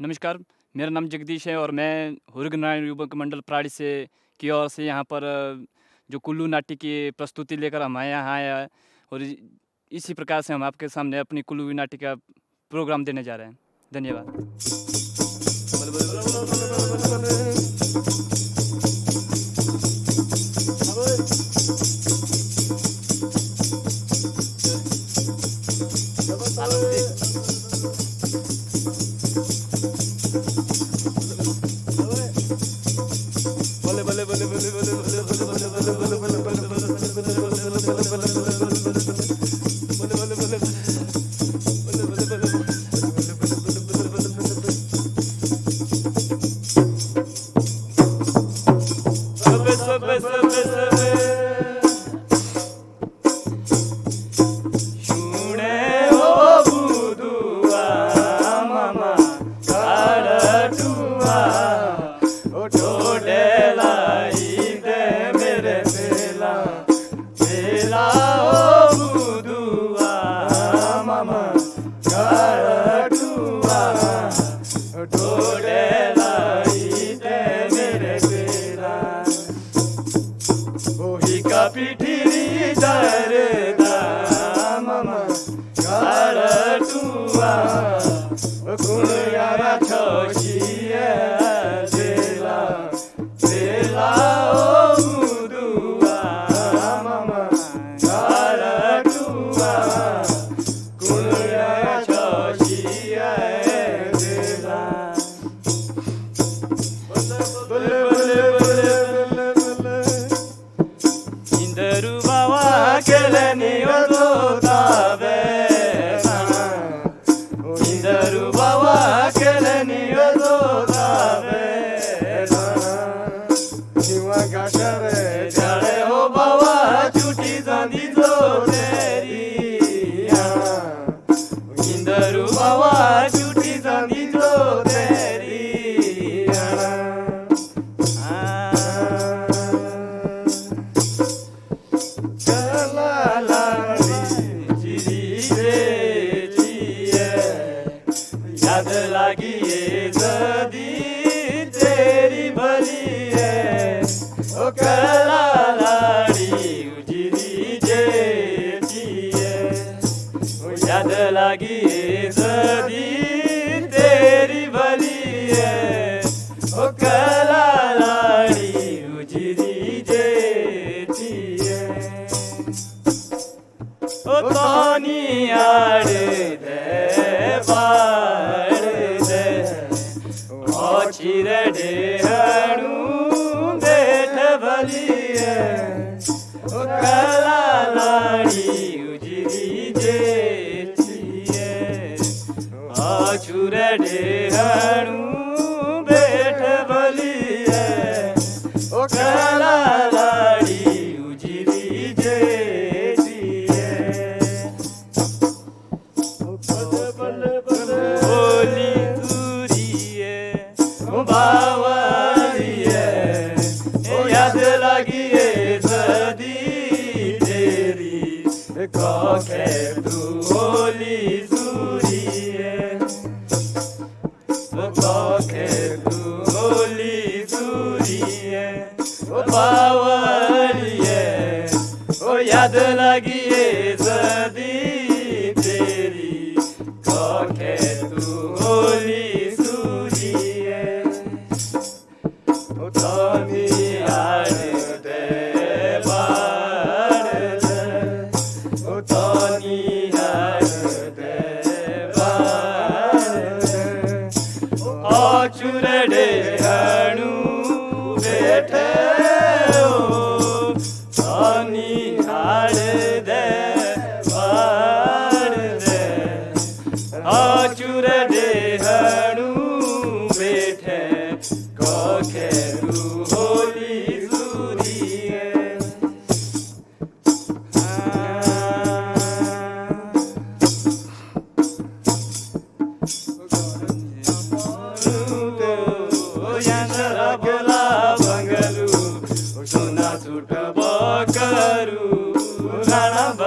नमस्कार, मेरा नाम जगदीश है और मैं हुर्ग नारायण युवक मंडल प्राड़ी से की ओर से यहाँ पर जो कुल्लू नाट्य की प्रस्तुति लेकर हमारे यहाँ आया है और इसी प्रकार से हम आपके सामने अपनी कुल्लू नाट्य का प्रोग्राम देने जा रहे हैं। धन्यवाद।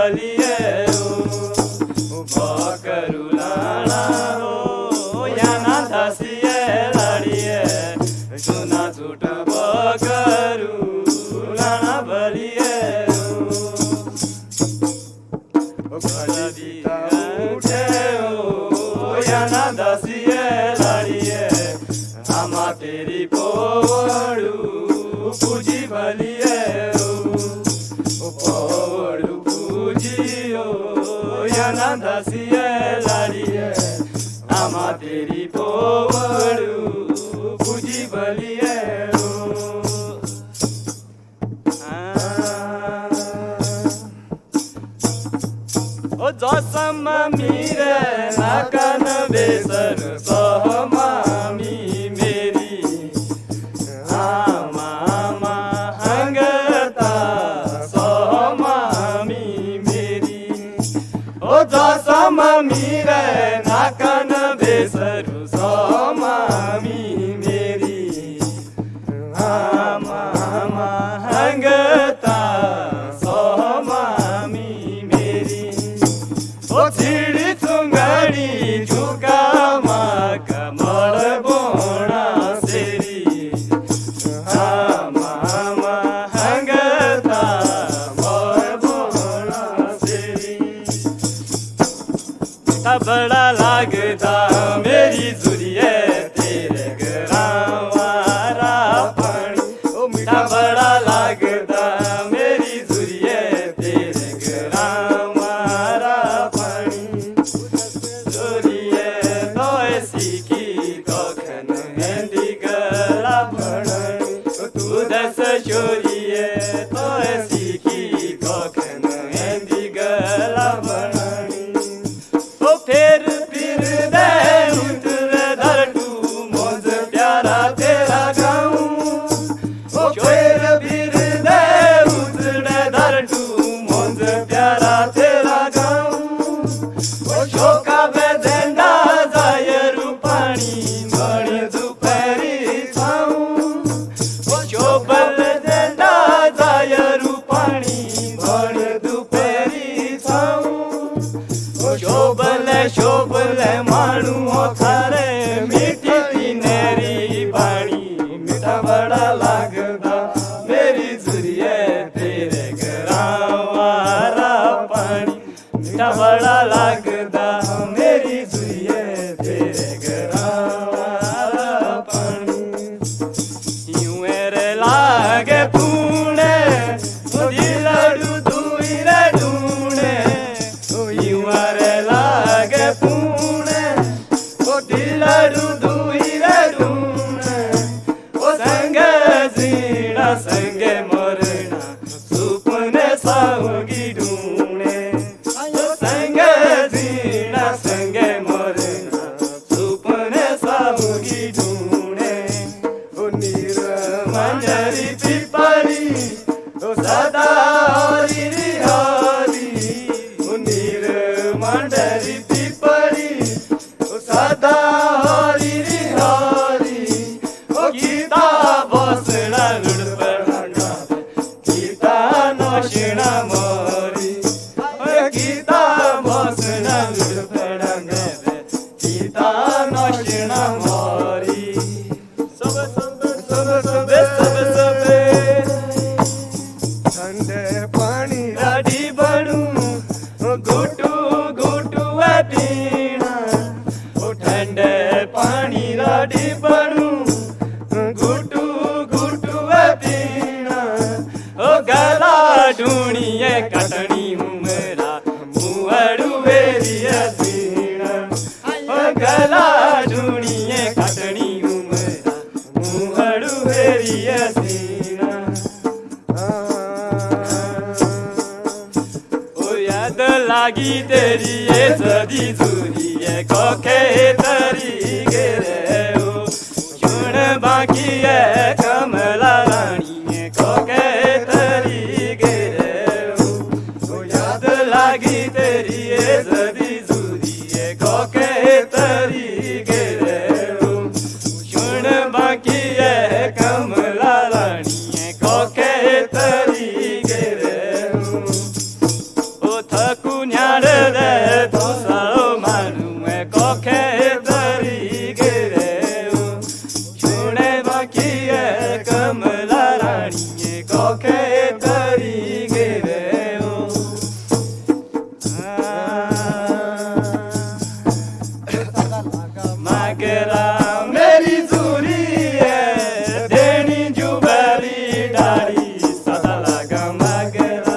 बलिए ओ बकरुलाना हो या धसिए लाडिए सुना झूठ बकरू लाना बलिए उठे हो याना धसिए लाडिए आमा तेरी पोवड़ू पूजी बलिए पोवड़ू पूजियो याना धसिए लाडिए आमा तेरी पोवड़ू पूजी बलिए ओ जसम मिरे नाकन बेसर सहमामी मेरी आमा आमा हंगता सहमामी मेरी ओ जसम मिरे नाकन बेसर सहमामी मेरी आमा आमा हंगता सहमामी मेरी ओ छिड़ी चुंगड़ी झुकामा कमल बोणा सेरी आमा आमा हंगता मल बोणा सेरी बड़ा लागता मेरी जुरिए तेरे गरावारा पानी ओ मीठा बड़ा लागता मेरी जुरिए तेरे गरावारा पानी जुरिए तो ऐसी की कखन मेहंदी गला भरणी तू दस चोरिए तो ऐसी की कखन मेहंदी गला भरणी ओ फिर दे उतर धरटू मौज प्यारा तेरा गाऊं ओ फिर दे उतर धरटू मौज प्यारा तेरा गाऊं ओ शोका बेजेंडा जाय रूपाणी बड़ी दुपहरी छाऊं ओ शोबल जेंडा जाय रूपाणी बड़ी दुपहरी छाऊं शोभले मानू थारे मीठी तीनेरी बाणी मीठा बड़ा लागदा मेरी जुरिए तेरे गरावारा पानी मीठा बड़ा लागदा मेरी जुरिए तेरे गरावारा पानी यूं रे लागे पुणे दिलड़ू दुई रे ढूंढे यूं रे लागे पुणे ओ दिलड़ू दुई रे ढूंढे ओ संगे जीना संगे मरना सुपने सावगी ढूंढे ओ संगे जीना संगे मरना सुपने सावगी ढूंढे ओ नीर मंजरी पिपरी ओ सदा हरी हरी ओ नीर मंजरी पिपरी ओ सदा हरी हरी ओ गीता बसना लुड़पड़ा गीता नौशिना मोरी ओ गीता बसना लुड़पड़ा गीता नौशिना मोरी सब सब सब सब सब सब ठंडे पानी राडी बनू घुटू घुटू पीना ओ ठंडे पानी राडी बनू घुटू घुटू पीना ओ गला ढूंढिए कटनी मेरा मुहड़ू वेरिया सीना ओ गला ढूंढिए कटनी मेरा मुहड़ू वेरिया सीना ओ याद लागी तेरी ये सदी जुरी ये कोके तरी गे रे ओ मगरा मेरी सूरी है देनी जुबरी डाली सदा लगा मगरा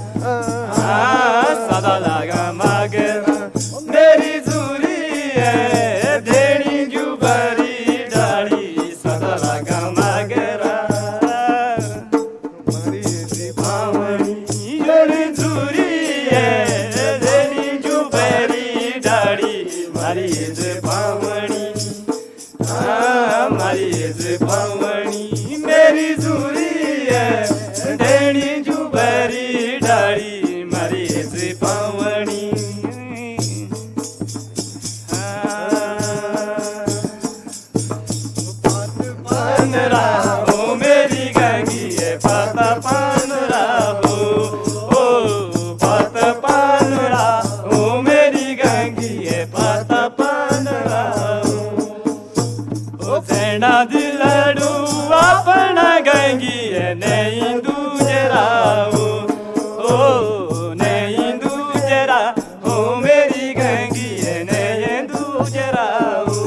सदा लगा मगरा मेरी सूरी है देनी जुबरी डाली सदा लगा मगरा पावनी मेरी सूरी है देनी जुबरी डाली मारी से पावनी पान राहो मेरी गंगी है पाता पान राहो ओ पाता पान राहो मेरी गंगी है पाता पान राहो ओ सेना दिलड़ू अपना गंगी है नहीं दूजराओ ओ नहीं दूजरा हो मेरी गंगी है नहीं दूजराओ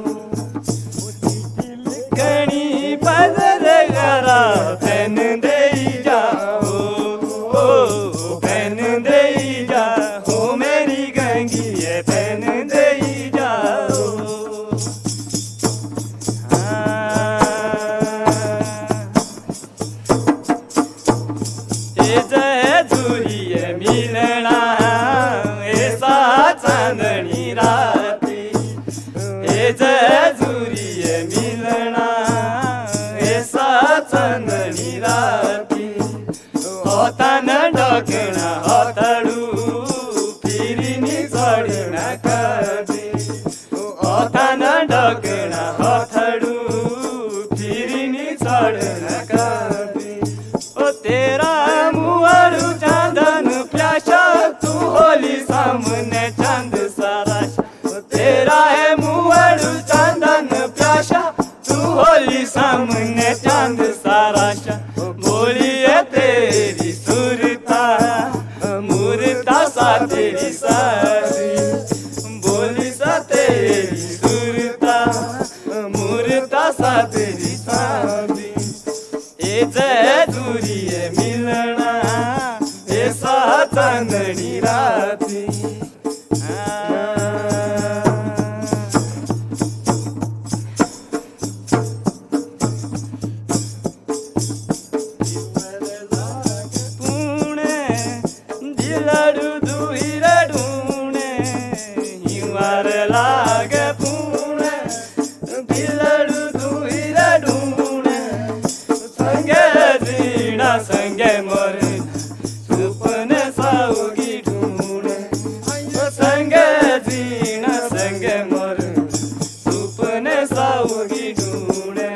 कणी पदर गरा फैन दे जाओ ओ फैन दे जाओ मेरी गंगी है फैन दे जाओ मिलना ऐसा चांदनी राती जूरी है मिलना ऐसा चांदनी राती होता न डकना होतड़ू फिरी निचड़ी न कभी होता न डकना होतड़ू फिरी निचड़ न कभी ओ तेरा मुआरू चांदन प्याशा तू होली सामने चांद सारा तेरा है मुआरू चांदन प्याशा तू होली सामने चांद सारा बोलिए तेरी सुरता मूर्ता सा तेरी सारी बोली सा तेरी सुरता मूर्ता सा तेरी सारी दूरी है मिलना ऐसा चांदनी राती पुणे दिलड़ू दुहिरा ढूंढे हिमार लागे पुणे दिलड़ू दुहिरा ढूंढे संगे मोर सुपने साउगी ढूंढे संगे जीना संगे मोर सुपने साउगी ढूंढे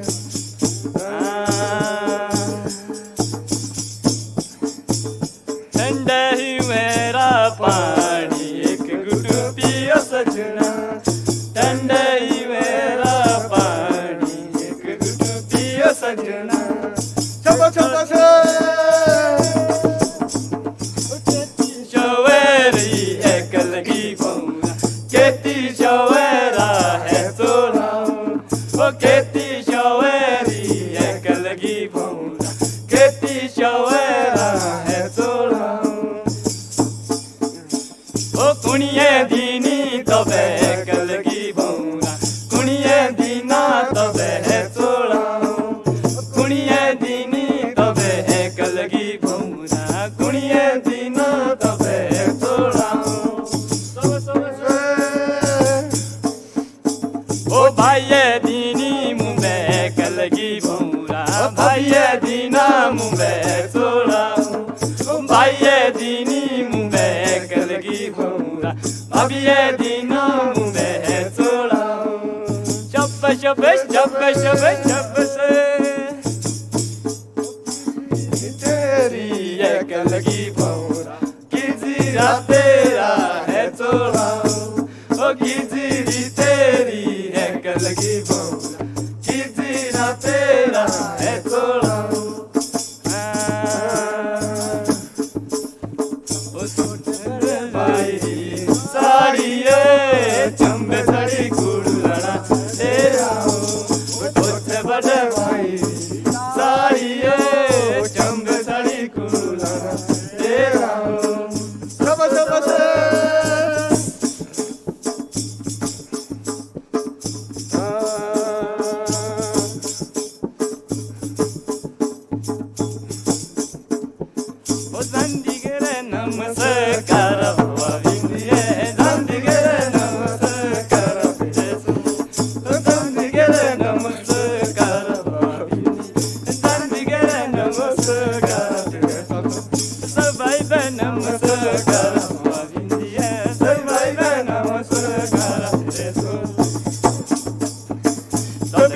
ठंडा ही मेरा पानी एक घुट पियो सजना ठंडा ही मेरा पानी एक घुट पियो सजना शवेरी एक लगी बौना केती शवेरा है तोड़ा ओ केती शवेरी एक लगी बौना केती शवेरा है तोड़ा ओ कुणिये दीनी तबे एक लगी बौना कुणिये दीना तबे है तोड़ा कुणिये दीनी तबे एक लगी बौना कुणिये दीना तबे तोड़ा ओ भाइये दीनी मुंबे एक लगी बौना भाइये दीना मुंबे तोड़ा भाइये दीनी मुंबे एक लगी बौना भाभिये दीना मुंबे तोड़ा शब शब शब शब शब से एक लगी बौना किजीरा तेरा है तोड़ा ओ किजीरी तेरी एक लगी बौना किजीरा तेरा है तोड़ा साड़ी चंबे साड़ी कुड़लना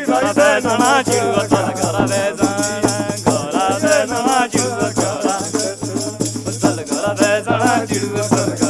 घरा बेजना चिड़ुआ चल घरा बेजना घरा बेजना चिड़ुआ चल घरा बेजना चिड़ुआ चल